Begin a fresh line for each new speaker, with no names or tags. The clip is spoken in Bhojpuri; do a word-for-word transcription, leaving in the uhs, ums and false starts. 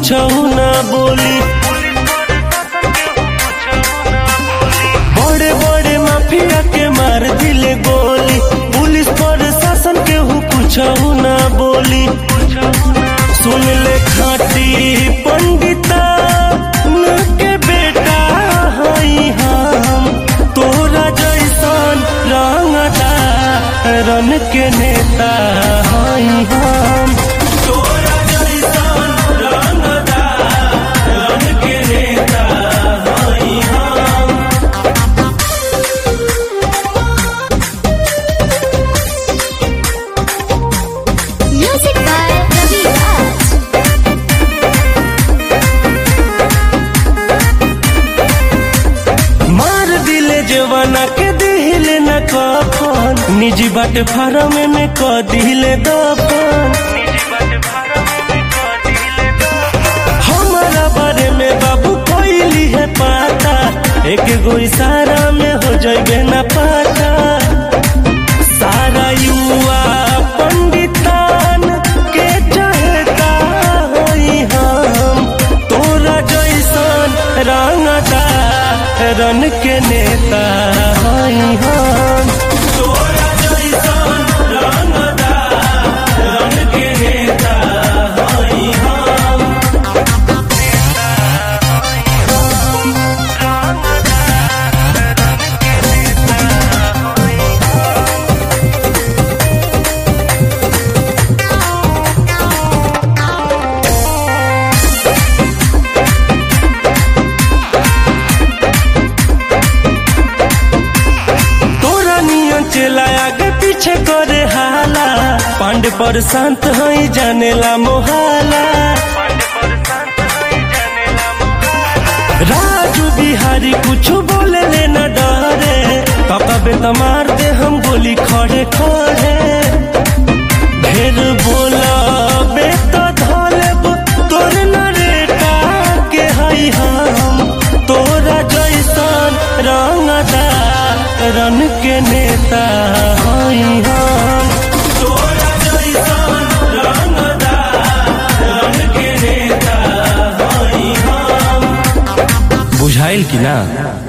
कुछ ना बोली। बड़े बड़े माफिया के मार दिले गोली, पुलिस प्रशासन के हूँ कुछ ना बोली। सुन ले खाटी पंडिता के बेटा हई हम, तोरा जैसन रंगदा रन के नेता हई हम। तोरा जैसन रंगदा रन के नेता हई हम।
Music by Ravi Raj.
मार दिले जवाना के दिले न कफन, निजी बाटे फार्म में क दिले दफन। हमारा बारे में बाबू कोइली है पाता, एक गो इशारा में हो जाइबे न पाता। सारा युवा पंडितान के चाहता हई हम, तोरा जैसन रंगदा रन के नेता हई हम। तोरा जैसन रंगदा रन के नेता हई हम। चला आगे पीछे करे हाला, पांडे पर शांत हई जानेला मोहाला। राजू बिहारी कुछ बोले ले न डरे, पापा बेटा मार दे हम गोली खड़े खड़े। ढेर बोला बेटा धोले तोर नरेटा के हई हम, तोरा जैसन रंगदा रन के नेता हई हम। तोरा जैसन रंगदा रन के नेता हई हम। बुझाइल कि ना?